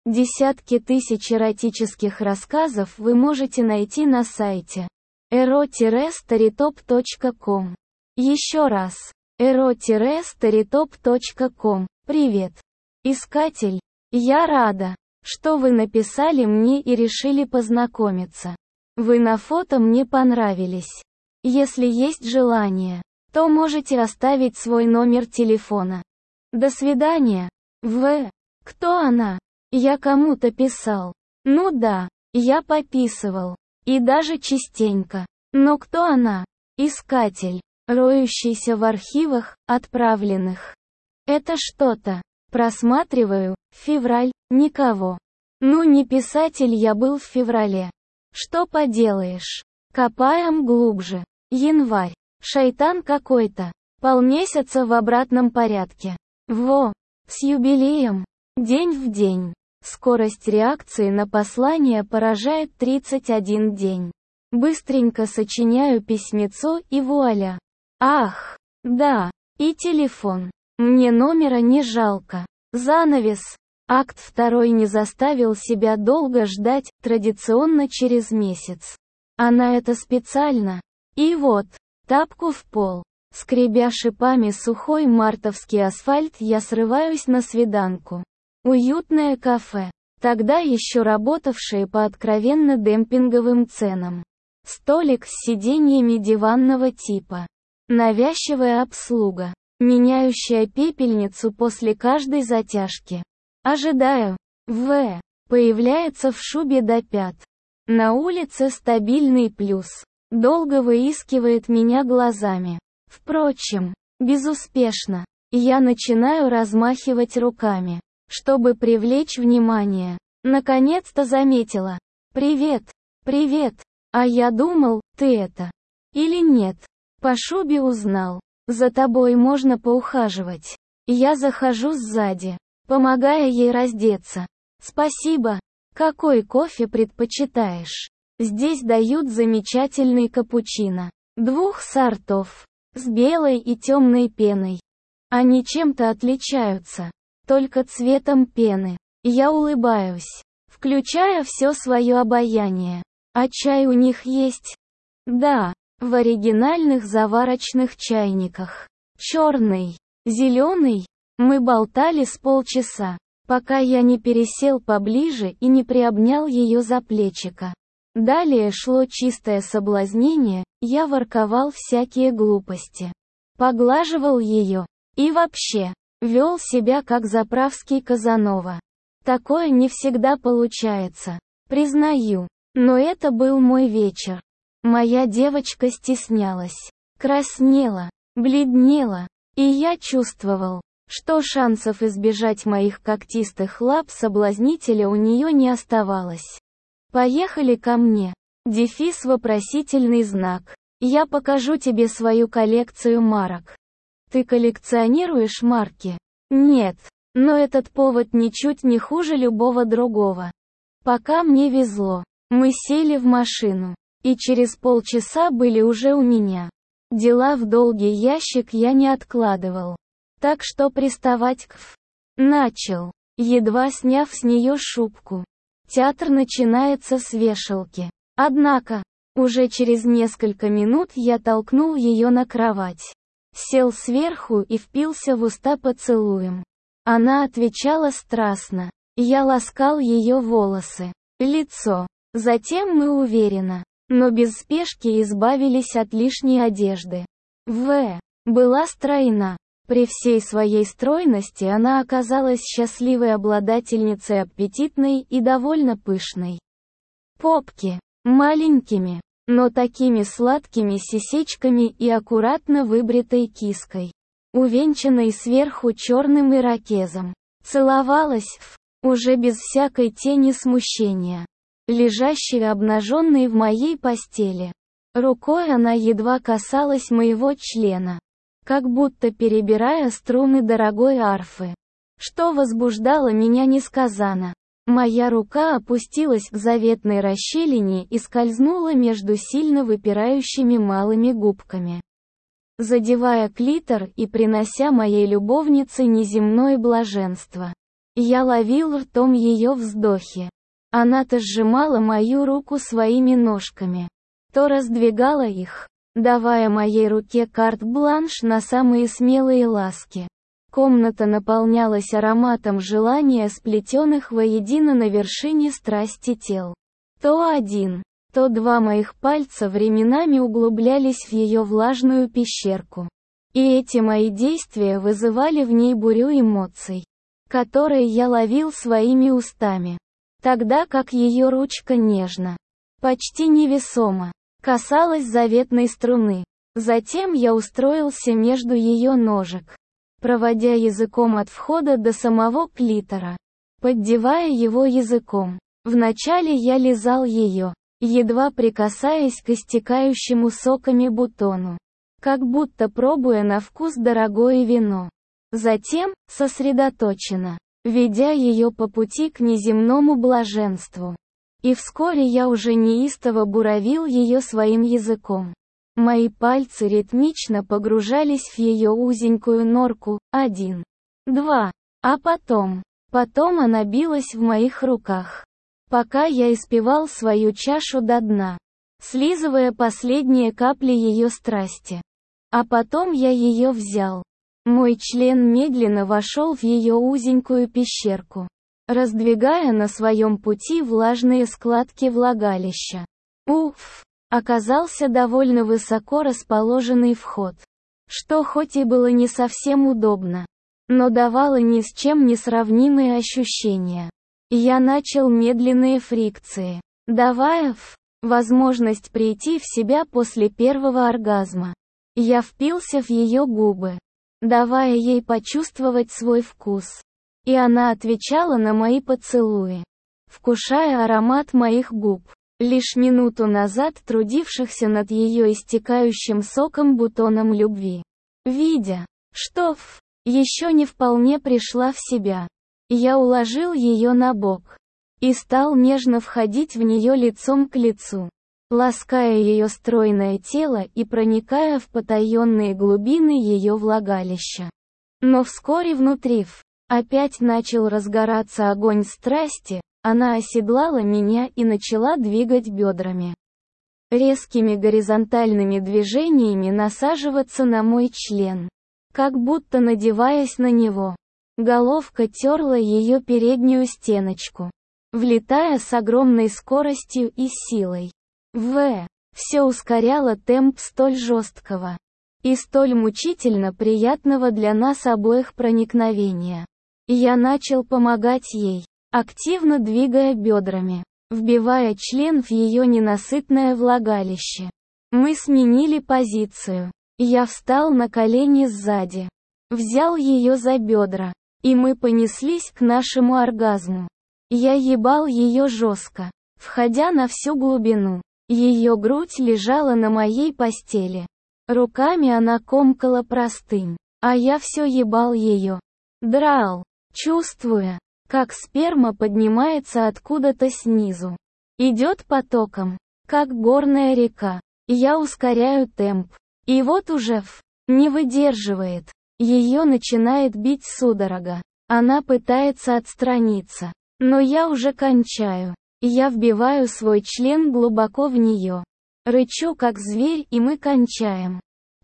Десятки тысяч эротических рассказов вы можете найти на сайте ero-storytop.com. Еще раз. ero-storytop.com. Привет, искатель. Я рада, что вы написали мне и решили познакомиться. Вы на фото мне понравились. Если есть желание, то можете оставить свой номер телефона. До свидания. Кто она? Я кому-то писал. Ну да, я пописывал. И даже частенько. Но кто она? Искатель, роющийся в архивах, отправленных. Это что-то. Просматриваю, февраль, никого. Ну не писатель я был в феврале. Что поделаешь? Копаем глубже. Январь. Шайтан какой-то. Полмесяца в обратном порядке. С юбилеем. День в день. Скорость реакции на послание поражает 31 день. Быстренько сочиняю письмецо и вуаля. Ах, да, и телефон. Мне номера не жалко. Занавес. Акт 2 не заставил себя долго ждать, традиционно через месяц. Она это специально. И вот, тапку в пол. Скребя шипами сухой мартовский асфальт, я срываюсь на свиданку. Уютное кафе, тогда еще работавшее по откровенно демпинговым ценам. Столик с сиденьями диванного типа. Навязчивая обслуга, меняющая пепельницу после каждой затяжки. Ожидаю. Появляется в шубе до пят. На улице стабильный плюс. Долго выискивает меня глазами. Впрочем, безуспешно. Я начинаю размахивать руками, чтобы привлечь внимание. Наконец-то заметила. Привет, а я думал, ты это. Или нет. По шубе узнал. За тобой можно поухаживать. Я захожу сзади, помогая ей раздеться. Спасибо. Какой кофе предпочитаешь? Здесь дают замечательный капучино. 2 сортов. С белой и темной пеной. Они чем-то отличаются. Только цветом пены. Я улыбаюсь, включая все свое обаяние. А чай у них есть? Да, в оригинальных заварочных чайниках. Черный, зеленый. Мы болтали с полчаса, пока я не пересел поближе и не приобнял ее за плечико. Далее шло чистое соблазнение, я ворковал всякие глупости. Поглаживал ее. И вообще, вел себя как заправский Казанова. Такое не всегда получается, признаю. Но это был мой вечер. Моя девочка стеснялась, краснела, бледнела. И я чувствовал, что шансов избежать моих когтистых лап соблазнителя у нее не оставалось. Поехали ко мне. Дефис вопросительный знак. Я покажу тебе свою коллекцию марок. Ты коллекционируешь марки? Нет. Но этот повод ничуть не хуже любого другого. Пока мне везло. Мы сели в машину. И через полчаса были уже у меня. Дела в долгий ящик я не откладывал. Так что приставать начал, едва сняв с нее шубку. Театр начинается с вешалки. Однако, уже через несколько минут я толкнул ее на кровать. Сел сверху и впился в уста поцелуем. Она отвечала страстно. Я ласкал ее волосы, лицо. Затем мы уверенно, но без спешки избавились от лишней одежды. Была стройна. При всей своей стройности она оказалась счастливой обладательницей аппетитной и довольно пышной попки, маленькими, но такими сладкими сисечками и аккуратно выбритой киской, увенчанной сверху черным ирокезом. Целовалась уже без всякой тени смущения, лежащей обнаженной в моей постели. Рукой она едва касалась моего члена, как будто перебирая струны дорогой арфы. Что возбуждало меня несказанно. Моя рука опустилась к заветной расщелине и скользнула между сильно выпирающими малыми губками, задевая клитор и принося моей любовнице неземное блаженство. Я ловил ртом ее вздохи. Она то сжимала мою руку своими ножками, то раздвигала их, давая моей руке карт-бланш на самые смелые ласки. Комната наполнялась ароматом желания, сплетенных воедино на вершине страсти тел. То один, то два моих пальца временами углублялись в ее влажную пещерку. И эти мои действия вызывали в ней бурю эмоций, которые я ловил своими устами. Тогда как ее ручка нежно, почти невесомо, касалась заветной струны. Затем я устроился между ее ножек, проводя языком от входа до самого клитора, поддевая его языком. Вначале я лизал ее, едва прикасаясь к истекающему соками бутону, как будто пробуя на вкус дорогое вино. Затем, сосредоточенно, ведя ее по пути к неземному блаженству. И вскоре я уже неистово буравил ее своим языком. Мои пальцы ритмично погружались в ее узенькую норку, 1, 2, а потом она билась в моих руках, пока я испевал свою чашу до дна, слизывая последние капли ее страсти. А потом я ее взял. Мой член медленно вошел в ее узенькую пещерку, раздвигая на своем пути влажные складки влагалища. Уф! Оказался довольно высоко расположенный вход, что хоть и было не совсем удобно, но давало ни с чем не сравнимые ощущения. Я начал медленные фрикции, давая возможность прийти в себя после первого оргазма. Я впился в ее губы, давая ей почувствовать свой вкус. И она отвечала на мои поцелуи, вкушая аромат моих губ, лишь минуту назад трудившихся над ее истекающим соком бутоном любви. Видя, что еще не вполне пришла в себя, я уложил ее на бок и стал нежно входить в нее лицом к лицу, лаская ее стройное тело и проникая в потаенные глубины ее влагалища. Но вскоре внутри опять начал разгораться огонь страсти. Она оседлала меня и начала двигать бедрами, резкими горизонтальными движениями насаживаться на мой член, как будто надеваясь на него. Головка терла ее переднюю стеночку, влетая с огромной скоростью и силой. Все ускоряло темп столь жесткого и столь мучительно приятного для нас обоих проникновения. Я начал помогать ей, активно двигая бедрами, вбивая член в ее ненасытное влагалище. Мы сменили позицию. Я встал на колени сзади, взял ее за бедра, и мы понеслись к нашему оргазму. Я ебал ее жестко, входя на всю глубину. Ее грудь лежала на моей постели. Руками она комкала простынь, а я все ебал ее. Драл, чувствуя, как сперма поднимается откуда-то снизу. Идет потоком, как горная река. Я ускоряю темп. И вот уже не выдерживает. Ее начинает бить судорога. Она пытается отстраниться. Но я уже кончаю. Я вбиваю свой член глубоко в нее. Рычу как зверь, и мы кончаем.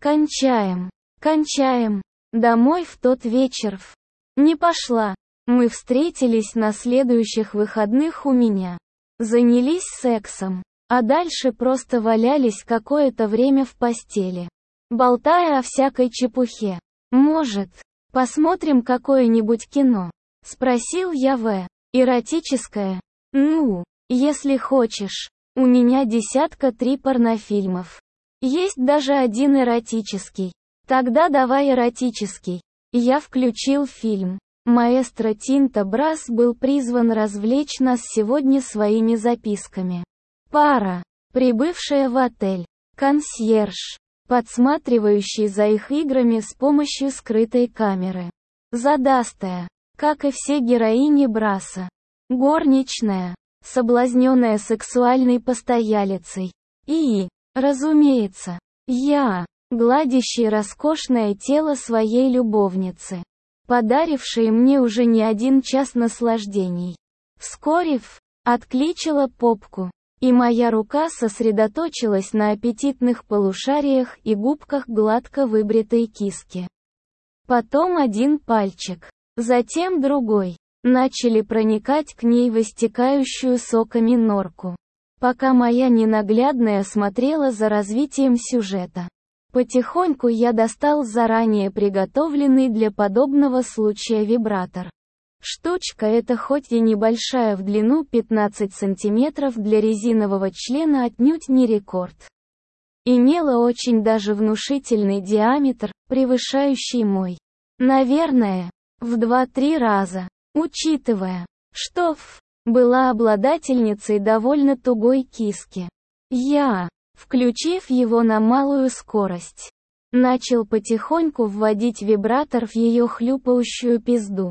Кончаем. Домой в тот вечер не пошла. Мы встретились на следующих выходных у меня. Занялись сексом. А дальше просто валялись какое-то время в постели, болтая о всякой чепухе. «Может, посмотрим какое-нибудь кино?» — спросил я эротическое. «Ну, если хочешь. У меня 3 порнофильмов. Есть даже один эротический. Тогда давай эротический». Я включил фильм. Маэстро Тинто Брасс был призван развлечь нас сегодня своими записками. Пара, прибывшая в отель. Консьерж, подсматривающий за их играми с помощью скрытой камеры. Задастая, как и все героини Брасса. Горничная, соблазненная сексуальной постоялицей. И, разумеется, я, гладящий роскошное тело своей любовницы. подарившие мне уже не один час наслаждений. Вскоре откличила попку, и моя рука сосредоточилась на аппетитных полушариях и губках гладко выбритой киски. Потом один пальчик, затем другой, начали проникать к ней в истекающую соками норку, пока моя ненаглядная смотрела за развитием сюжета. Потихоньку я достал заранее приготовленный для подобного случая вибратор. Штучка эта хоть и небольшая в длину 15 сантиметров для резинового члена отнюдь не рекорд. Имела очень даже внушительный диаметр, превышающий мой. Наверное, в 2-3 раза. Учитывая, что была обладательницей довольно тугой киски. Я, включив его на малую скорость, начал потихоньку вводить вибратор в ее хлюпающую пизду.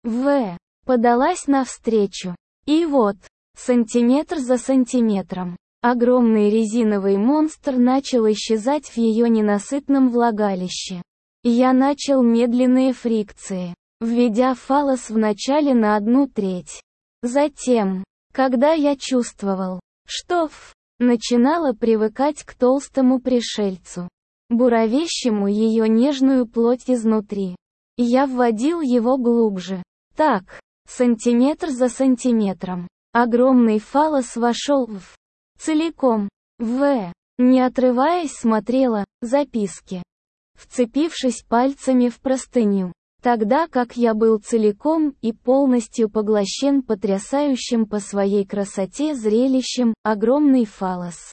Подалась навстречу. И вот, сантиметр за сантиметром, огромный резиновый монстр начал исчезать в ее ненасытном влагалище. Я начал медленные фрикции, введя фаллос вначале на 1/3. Затем, когда я чувствовал, что начинала привыкать к толстому пришельцу, буравящему ее нежную плоть изнутри, я вводил его глубже. Так, сантиметр за сантиметром, огромный фаллос вошел целиком. Не отрываясь смотрела записки, вцепившись пальцами в простыню, тогда как я был целиком и полностью поглощен потрясающим по своей красоте зрелищем, огромный фаллос,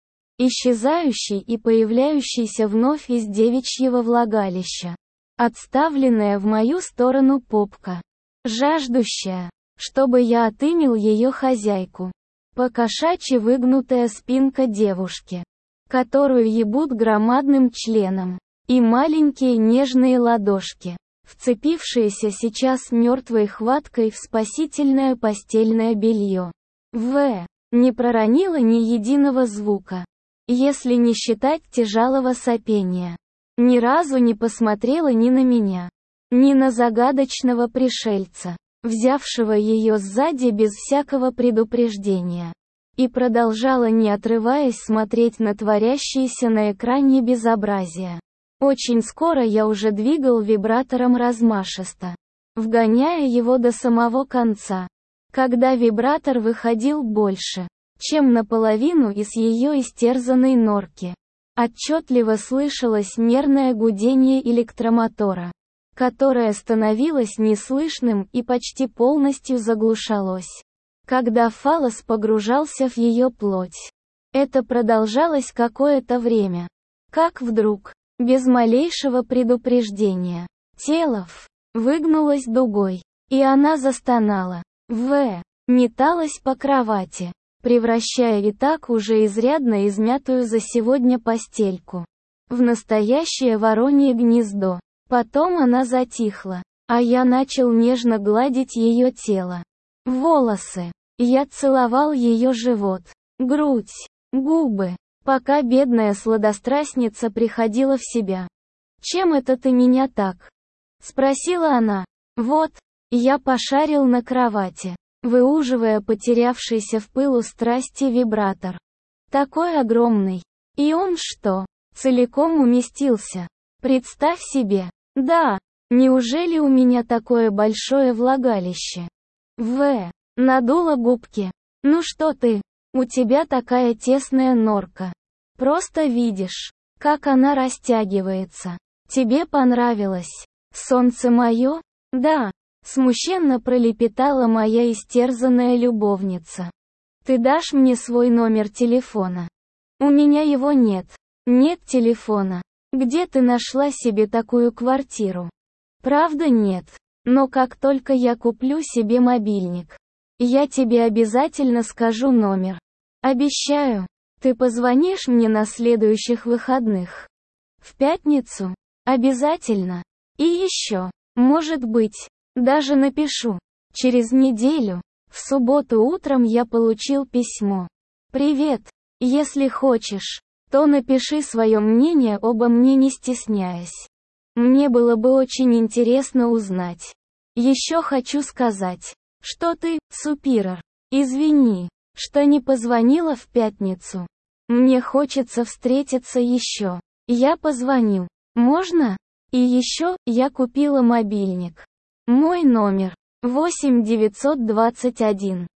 исчезающий и появляющийся вновь из девичьего влагалища, отставленная в мою сторону попка, жаждущая, чтобы я отымел ее хозяйку, по-кошачьи выгнутая спинка девушки, которую ебут громадным членом, и маленькие нежные ладошки, вцепившиеся сейчас мертвой хваткой в спасительное постельное белье. Не проронила ни единого звука, если не считать тяжелого сопения. Ни разу не посмотрела ни на меня, ни на загадочного пришельца, взявшего ее сзади без всякого предупреждения. И продолжала не отрываясь смотреть на творящиеся на экране безобразия. Очень скоро я уже двигал вибратором размашисто, вгоняя его до самого конца. Когда вибратор выходил больше, чем наполовину из ее истерзанной норки, отчетливо слышалось нервное гудение электромотора, которое становилось неслышным и почти полностью заглушалось, когда фаллос погружался в ее плоть. Это продолжалось какое-то время. Как вдруг, без малейшего предупреждения, тело выгнулось дугой, и она застонала. Металась по кровати, превращая и так уже изрядно измятую за сегодня постельку в настоящее воронье гнездо. Потом она затихла, а я начал нежно гладить ее тело. Волосы. Я целовал ее живот, грудь, губы, пока бедная сладострастница приходила в себя. «Чем это ты меня так?» — спросила она. Я пошарил на кровати, выуживая потерявшийся в пылу страсти вибратор. Такой огромный. И он что, целиком уместился? Представь себе. Да, неужели у меня такое большое влагалище? Надула губки. Ну что ты, у тебя такая тесная норка. Просто видишь, как она растягивается. Тебе понравилось? Солнце мое? Да. Смущенно пролепетала моя истерзанная любовница. Ты дашь мне свой номер телефона? У меня его нет. Нет телефона. Где ты нашла себе такую квартиру? Правда нет. Но как только я куплю себе мобильник, я тебе обязательно скажу номер. Обещаю. Ты позвонишь мне на следующих выходных. В пятницу? Обязательно. И еще, может быть, даже напишу. Через неделю, в субботу утром я получил письмо. Привет. Если хочешь, то напиши свое мнение обо мне не стесняясь. Мне было бы очень интересно узнать. Еще хочу сказать, что ты, супирор. Извини, что не позвонила в пятницу. Мне хочется встретиться еще. Я позвоню. Можно? И еще, я купила мобильник. Мой номер 8921.